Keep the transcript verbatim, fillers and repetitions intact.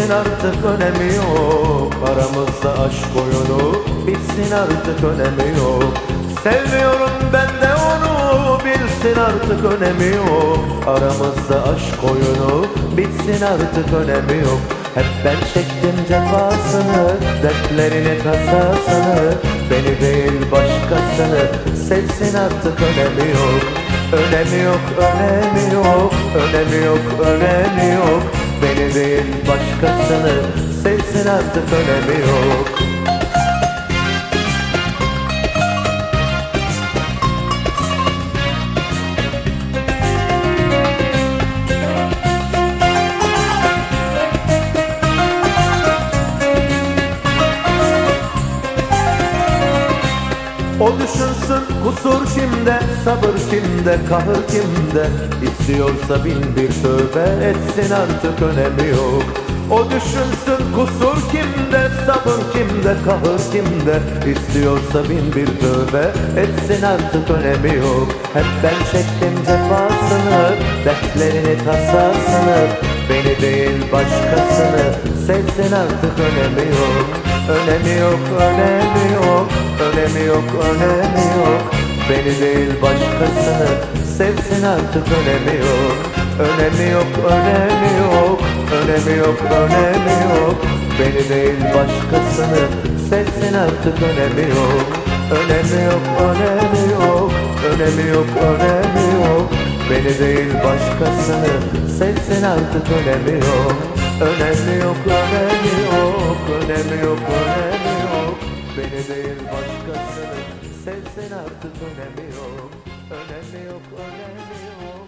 bitsin artık önemi yok. Aramızda aşk oyunu bitsin artık önemi yok. Sevmiyorum ben de onu, bilsin artık önemi yok. Aramızda aşk oyunu bitsin artık önemi yok. Hep ben çektim cefasını, dertlerini tasasını. Beni değil başkasını sevsin artık önemi yok. Önemi yok, önemi yok, önemi yok, önemi yok. Beni değil başkasını sevsin artık önemi yok. O düşünsün kusur kimde, sabır kimde, kahır kimde. İstiyorsa bin bir tövbe etsin artık önemi yok. O düşünsün kusur kimde, sabır kimde, kahır kimde. İstiyorsa bin bir tövbe etsin artık önemi yok. Hep ben çektim cefasını, dertlerini tasasını. Beni değil başkasını sevsin artık önemi yok. Önemi yok, önemi yok, önemi yok, önemi yok. Beni değil başkasını sevsin artık önemi yok. Önemi yok, önemi yok, önemi yok, önemi yok. Beni değil başkasını sevsin artık önemi yok. Önemi yok, önemi yok, önemi yok, önemi yok. Beni değil başkasını sevsin artık önemi yok. Önemi yok, önemi yok, önemi yok, önemi yok. Beni değil başkasını sevsin artık önemi yok. Önemi yok, önemi yok.